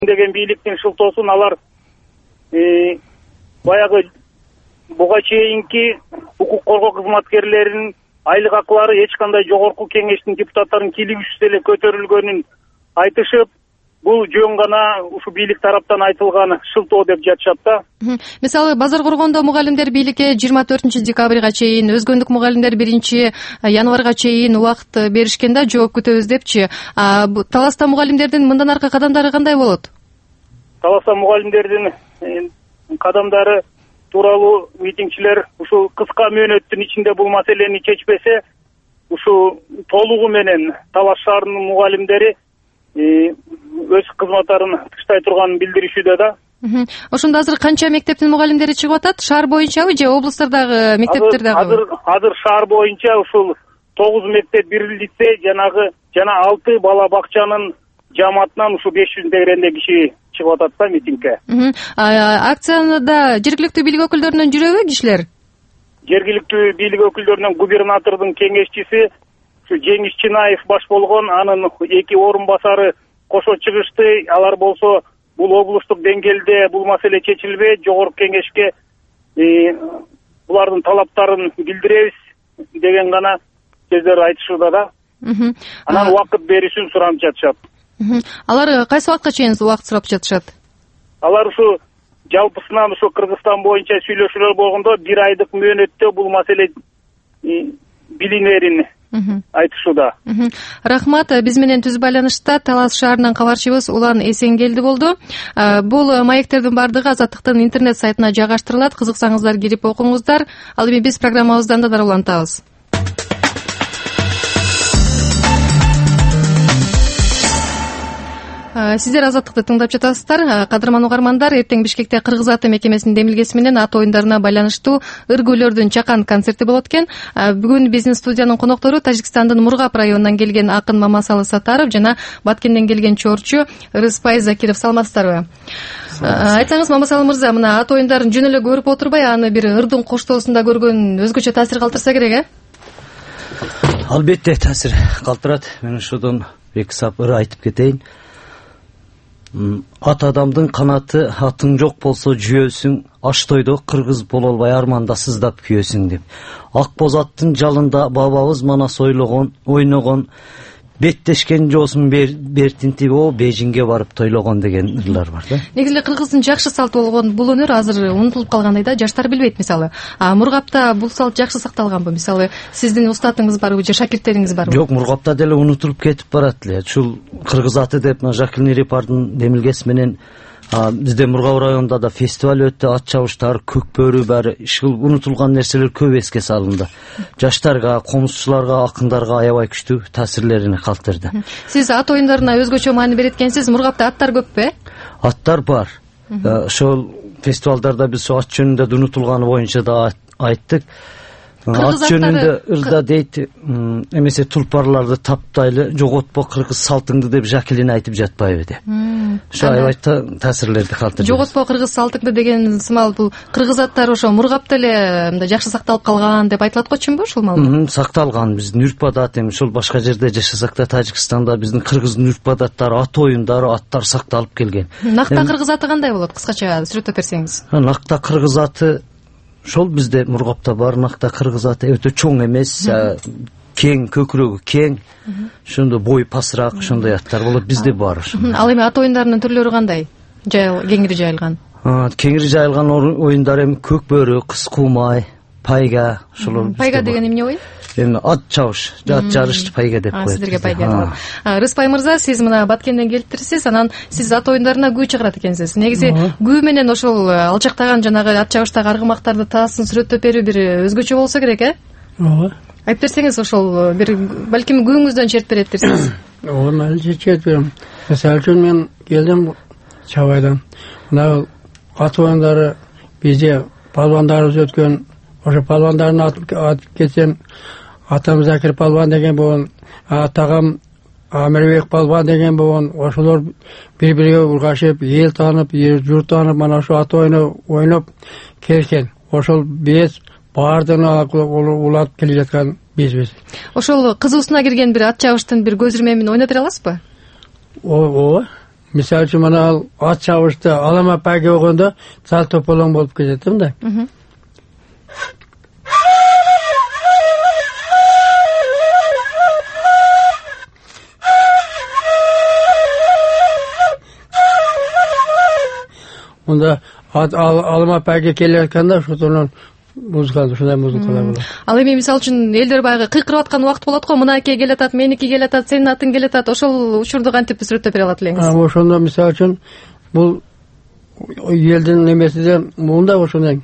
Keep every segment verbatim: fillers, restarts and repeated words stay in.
деген бийликтин шылтоосун алар баягы буга чейинки укук коргоо кызматкерлеринин айлык акылары эч кандай жогорку кеңештин депутаттарынын кийлигүүсүз эле көтөрүлгөнүн айтышып, бул жөн гана ушу бийлик тараптан айтылган шылтоо деп жатышат да. Мисалы, Базар Коргондо мугалимдер бийликке жыйырма төртүнчү декабрга чейин, Өзгөндүк мугалимдер биринчи январга чейин убакыт беришкен да, жооп күтөбүз депчи. Таласта мугалимдердин мындан аркы кадамдары кандай болот? Таласта мугалимдердин кадамдары тууралуу митингчилер ушул кыска мөөнөттүн ичинде бул маселени чечпесе, ушу толугу менен Талас шаарынын мугалимдери өз кызматтарын тыштай турганын билдиришүүдө да. Ошондо азыр канча мектептин мугалимдери чыгып атат? Шаар боюнчабы же облустардагы мектептердеби? Азыр азыр шаар боюнча ушул тогуз мектеп, бир лицей, жанагы жана алты бала бакчанын жамаатынан ушу беш жүз дегенде киши чыгып атат да митингге. Акцияда жергиликтүү бийлик өкүлдөрүнөн жүрөбү кишилер? Жергиликтүү бийлик өкүлдөрүнөн губернатордун кеңешчиси Жеңиш Чинаев баш болгон, анын эки орун басары кошо чыгышты. Алар болсо бул облустук деңгээлде бул маселе чечилбей, жогорку кеңешке булардын талаптарын билдиребиз деген гана сөздөр айтышууда да. Анан убакыт беришин суранып жатышат. Алар кайсы убакытка чейин убакыт сурап жатышат? Алар ушу жалпысынан ушу Кыргызстан боюнча сүйлөшүүлөр болгондо бир айдык мөөнөттө бул маселе билинерин айтышууда. Рахмат. Биз менен түз байланышта Талас шаарынан кабарчыбыз Улан Эсенгелди болду. Бул маектердин бардыгы Азаттыктын интернет сайтына жайгаштырылат. Кызыксаңыздар кирип окуңуздар. Ал эми биз программабыздан да дары улантабыз. Сиздер Азаттыкты тыңдап жатасыздар. Кадырман угармандар, эртең Бишкекте Кыргыз аты мекемесинин демилгеси менен ат оюндарына байланыштуу ыргүүлөрдүн чакан концерти болот экен. Бүгүн биздин студиянын коноктору Тажикстандын Мургап районунан келген акын Мамасалы Сатаров жана Баткенден келген чорчу Рыспай Закиров. Саламатсыздарбы? Айтсаңыз, Мамасалы мырза, мына ат оюндарын жөн эле көрүп отурбай, аны бир ырдын коштоосунда көргөн өзгөчө таасир калтырса керек, э? Албетте таасир калтырат. Мен ошодон эки сап ыр айтып кетейин. Ат адамдын канаты, атың жок болсо жүйөсүң, аш тойдо кыргыз боло албай арманда сыздап күйөсүң деп. Ак боз аттын жалында бабабыз манас ойлогон, ойногон, беттешкен жоосун бертинтип о Бейжиңге барып тойлогон деген ырлар бар да. Негизи кыргыздын жакшы салты болгон бул өнөр азыр унутулуп калгандай да, жаштар билбейт мисалы. А Мургапта бул салт жакшы сакталганбы? Мисалы, сиздин устатыңыз барбы же шакирттериңиз барбы? Жок, Мургапта деле унутулуп кетип барат эле. Ушул кыргыз аты деп Жакил Нерипардын демилгеси менен бизде Мургап районунда да фестиваль өттү, ат чабыштар, көк бөрү баары, ушул унутулган нерселер көп эске салынды. Жаштарга, комузчуларга, акындарга аябай күчтүү таасирлерин калтырды. Сиз ат оюндарына өзгөчө маани берет экенсиз. Мургапта аттар көппү? Аттар бар. Ошол фестивалдарда биз ат жөнүндө унутулганы боюнча да айттык. Ат жөнүндө ырда дейт, эмесе тулпарларды таптайлы, жоготпо кыргыз салтыңды деп Жакилин айтып жатпайбы деп. Ошо аябай таасирлерди калтырды. Жоготпо кыргыз салтыңды деген сымал бул кыргыз аттар ошо Мургапта эле мындай жакшы сакталып калган деп айтылат го, чынбы ушул маалымат? Сакталган. Биздин үрп адат, эми ушул башка жерде жашасак да Тажикстанда биздин кыргыздын үрп адаттары, ат оюндары, аттар сакталып келген. Накта кыргыз аты кандай болот? Кыскача сүрөттөп берсеңиз. Накта кыргыз аты ошол бизде Мургапта бар. Накта кыргыз аты өтө чоң эмес, кең, көкүрөгү кең, ошондой бой пасыраак, ошондой аттар болот, бизде бар. Ал эми ат оюндарынын түрлөрү кандай? Кеңири жайылган? Кеңири жайылган оюндар эми көк бөрү, кыз куумай, пайга, ошолор. Пайга деген эмне оюн? Эми ат чабыш, ат жарышты пайга деп коет. Сиздерге пайга. Рыспай мырза, сиз мына Баткенден келиптирсиз, анан сиз ат оюндарына күү чыгарат экенсиз. Негизи күү менен ошол алчактаган жанагы ат чабыштагы аргымактарды таасын сүрөттөп берүү бир өзгөчө болсо керек, э? Ооба. Айтып берсеңиз, ошол бир балким күүңүздөн чертип беретирсиз. Ооба, мен чертип берем. Мисалы үчүн мен келдим Чабайдан. Мына ат оюндары бизде палвандарыбыз өткөн, ошо палвандарын атып кетсем, атам Закир палван деген болгон, атагам Амирбек палван деген болгон, ошолор бири-бириге ургашып, эл таанып, журт таанып, мана ошо ат оюну ойноп келген. Ошол биз баардыгына улатып келе жаткан бизбиз. Ошол кызуусуна кирген бир ат чабыштын бир көз ирмемин ойнотура аласызбы? Ооба. мисалы үчүн мына ал ат чабышты алама пайга болгондо зал тополоң болуп кетет да. Онда алама пайга келе жатканда ошондон музыка, ушундай музыкалар болот. Ал эми мисалы үчүн элдер баягы кыйкырып аткан убакыт болот го, мынакей келатат, меники келатат, сенин атың келатат, ошол учурду кантип сүрөттөп бере алат элеңиз? Ошондо мисалы үчүн бул элдин немесиде мында ошондой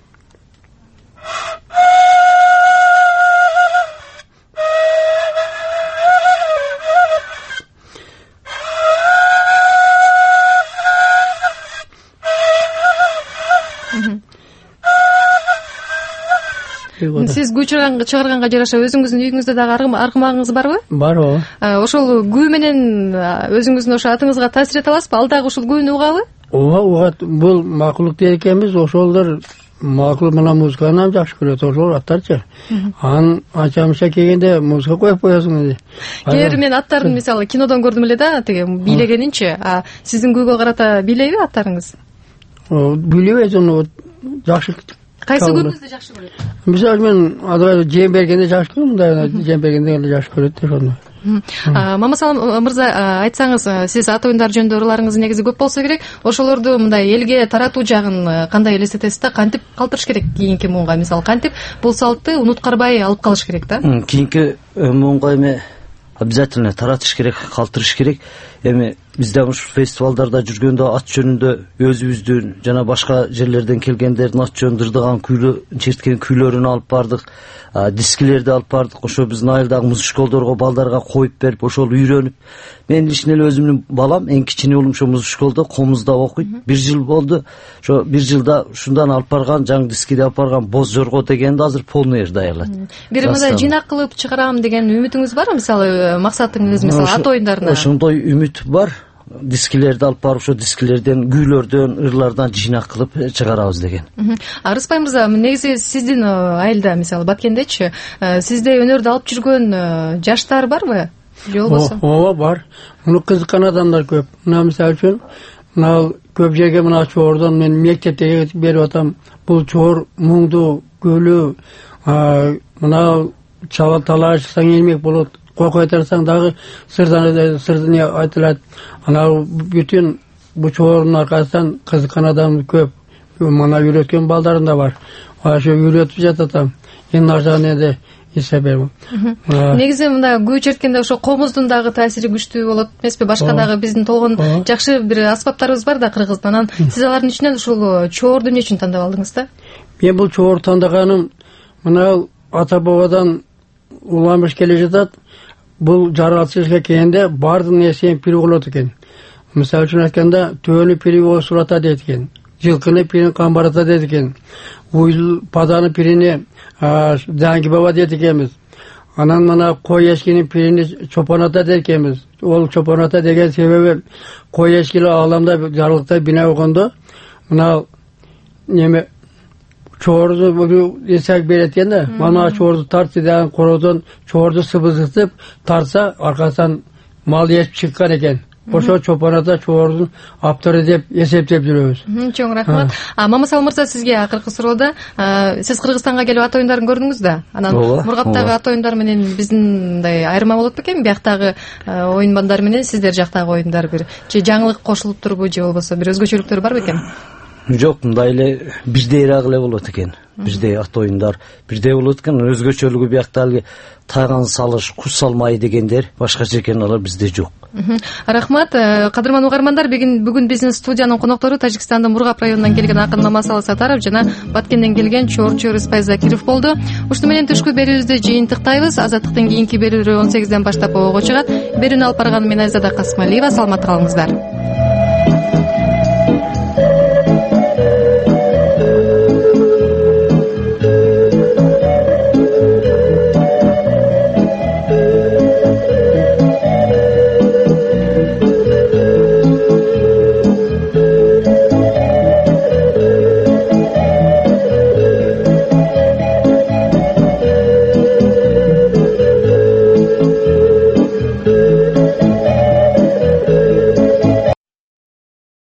Сиз күү чыгарганга жараша өзүңүздүн үйүңүздө дагы аргымагыңыз барбы? Бар, ооба. Ошол күү менен өзүңүздүн ошо атыңызга таасир эте аласызбы? Ал дагы ушул күүнү угабы? Ооба, угат. Бул макулдук дейт экенбиз, ошолдор макул мына музыканы жакшы көрөт, ошол аттарчы. Анын ачамыша келгенде музыка коюп коесуң. Кээ бир мен аттарын мисалы кинодон көрдүм эле да, тиги бийлегенинчи. А сиздин күүгө карата бийлейби аттарыңыз? Бийлебейт, аны жакшы. Кайсы күүңүздү жакшы көрөт? Мисалы мен адабай жем бергенде жакшы көрөм, мындай жем бергенде жакшы көрөт ошону. Мамасал мырза, айтсаңыз, сиз ат оюндар жөнүндө ырларыңыз негизи көп болсо керек. Ошолорду мындай элге таратуу жагын кандай элестетесиз да? Кантип калтырыш керек кийинки муунга? Мисалы, кантип бул салтты унуткарбай алып калыш керек да? Кийинки муунга эми обязательно таратыш керек, калтырыш керек. Эми бизде ушу фестивалдарда жүргөндө ат жөнүндө өзүбүздүн жана башка жерлерден келгендердин ат жөнүндө ырдаган күйлөр, черткен күйлөрүн алып бардык, дискилерди алып бардык. Ошо биздин айылдагы музык школдорго балдарга коюп берип, ошол үйрөнүп. Мен лично эле өзүмдүн балам, эң кичине уулум ошо музык школдо Комузда окуйт. Бир жыл болду. Ошо бир жылда ушундан алып барган, жаңы дискиди алып барган Боз Жорго дегенди азыр полный ырдай алат. Бир мындай жыйнак кылып чыгарам деген үмүтүңүз барбы? Мисалы, максатыңыз мисалы ат оюндарына? Ошондой үмүт бар. Дискилерди алып барып, ошо дискилерден, күйлөрдөн, ырлардан жыйнак кылып чыгарабыз деген. Рыспай мырза, негизи сиздин айылда, мисалы Баткендечи, сизде өнөрдү алып жүргөн жаштар барбы? Же болбосо? Ооба, бар. Муну кызыккан адамдар көп. Мына мисалы үчүн, мына көп жерге мына чоордон мен мектепте берип атам. Бул чоор муңду, көлү, мына чала талаа чыксаң элмек болот. Кой айтарсаң дагы сырдан сырдын айтылат. Ана бүтүн бу чоордун аркасынан кызыккан адам көп. Мына үйрөткөн балдарым да бар. Ошо үйрөтүп жататам. Эң арзан эде эсебем. Негизи мында күү черткенде ошо комуздун дагы таасири күчтүү болот эмеспи? Башка дагы биздин толгон жакшы бир аспаптарыбыз бар да кыргыздын. Анан сиз алардын ичинен ушул чоорду эмне үчүн тандап алдыңыз да? Мен бул чоорду тандаганым мына ата бабадан уламыш келе жатат. Бул жаратылышка келгенде бардык нерсени пири болот экен. Мисалы үчүн айтканда, төөнү пири сурата дейт экен. Жылкыны пирин камбарата дейт экен. Уйл паданы пирини Данги баба дейт экенбиз. Анан мына кой эшкинин пирини чопоната дейт экенбиз. Ол чопоната деген себеби кой эшкили ааламда жарылыкта бина болгондо мына неме чоорду бул эсек берет экен да. Мана чоорду тартты деген короодон чоорду сыбызытып тартса аркасынан мал ешип чыккан экен. Ошо чопоната чоордун аптыры деп эсептеп жүрөбүз. Чоң рахмат. Мамасал мырза, сизге акыркы суроода сиз Кыргызстанга келип ат оюндарын көрдүңүз да? Анан Мургаптагы ат оюндар менен биздин мындай айырма болот бекен? Бияктагы оюнбандар менен сиздер жактагы оюндар бир же жаңылык кошулуп турбу, же болбосо бир өзгөчөлүктөр бар бекен? Жок, мындай эле бирдейирээк эле болот экен. Бизде ат оюндар бирдей болот экен. Өзгөчөлүгү биякта алги таган салыш, куш салмай дегендер башкача экен, алар бизде жок. Рахмат. Кадырман угармандар, бүгүн биздин студиянын коноктору Тажикстандын Мургап районунан келген акын Мамасал Сатаров жана Баткенден келген чоорчу Рыспай Закиров болду. Ушуну менен түшкү берүүбүздү жыйынтыктайбыз. Азаттыктын кийинки берүүлөрү он сегизден баштап ого чыгат. Берүүнү алып барган мен Айзада Касымалиева. Саламатта калыңыздар.